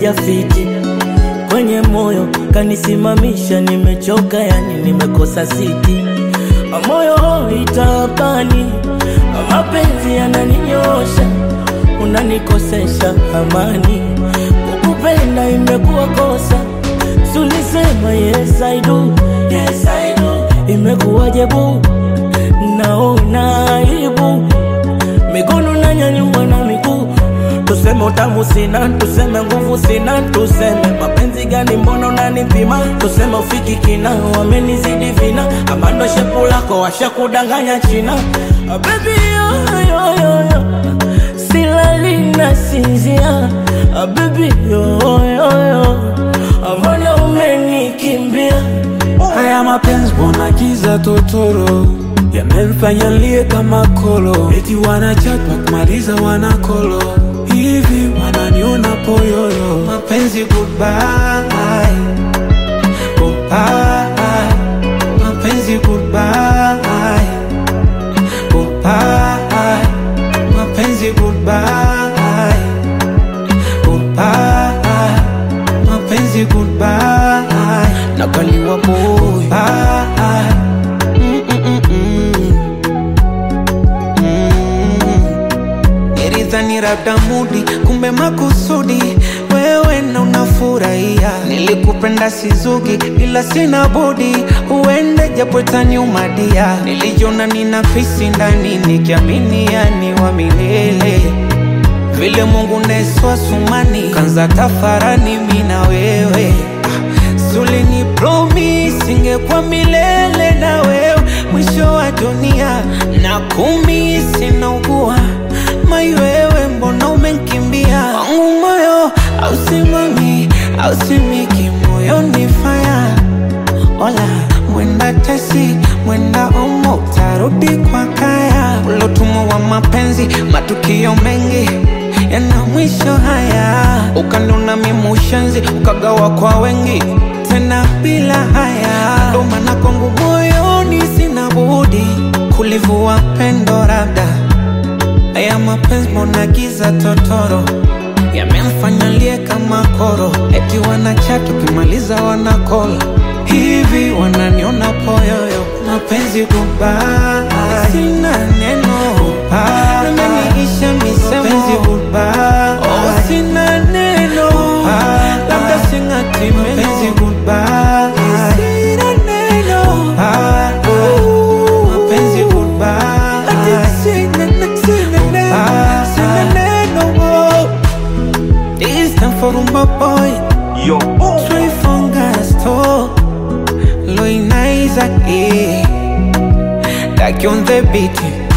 sijafiti. Kwenye moyo kanisimamisha, nimechoka yani nimekosa siti. Moyo itabani, mapenzi yananinyosha, unanikosesha amani. Kukupenda imekuwa kosa, sulisema yes I do, yes I do. Imekuwaje bu, naona aibu, mikono nanyanyua na miguu. Tuseme utamu sina, tuseme nguvu sina, tuseme mapenzi gani mbona unanipima. Tuseme ufiki kina, wamenizidi vina, ama ndo shepu lako washakudanganya China. Baby yo yo yo yo, silali na sinzia. Baby yo yo yo, mbona umenikimbia. Haya mapenzi mbona giza totoro, yamenifanya nilie kama kolo. Eti wanachat wakimaliza wanakolo, hivi wananiona poyoyo. Mapenzi goodbye, goodbye. Mapenzi goodbye, goodbye. Mapenzi goodbye, goodbye. Mapenzi goodbye, nakaliwa boy. Nilidhani labda mudi, kumbe makusudi. Wewe na unafurahia, nilikupenda sizugi, ila sina budi uende japo itaniumadia. Nilijiona nina fisi ndani, nikiamini yani wa milele. Vile Mungu neswa sumani, kanza tafarani mina wewe. Suli ni promise ingekuwa milele na wewe. Mwisho wa dunia na kumisi na ugua, mai wewe mbona umenkimbia. Wangu moyo hausimami, hausimiki, moyo ni fire. Ola mwenda tesi, mwenda omo, utarudi kwa kaya. Ulotumo wa mapenzi, matukio mengi yana mwisho haya. Ukanona mimi ushenzi, ukagawa kwa wengi, tena bila haya. Ndo maana kwangu moyoni sina budi kulivua pendo labda. Haya mapenzi mbona giza totoro, yamenifanya nilie kama koro. Eti wanachat ukimaliza wanakola, hivi wananiona poyoyo. Mapenzi goodbye, sina neno ameniisha misemo. Mapenzi goodbye, oh sina neno, labda singati meno. Mapenzi goodbye, sina neno, mapenzi goodbye, sina neno. This time for my boy, Yo, Trey Fongasto, Loy Nice, like on the beat.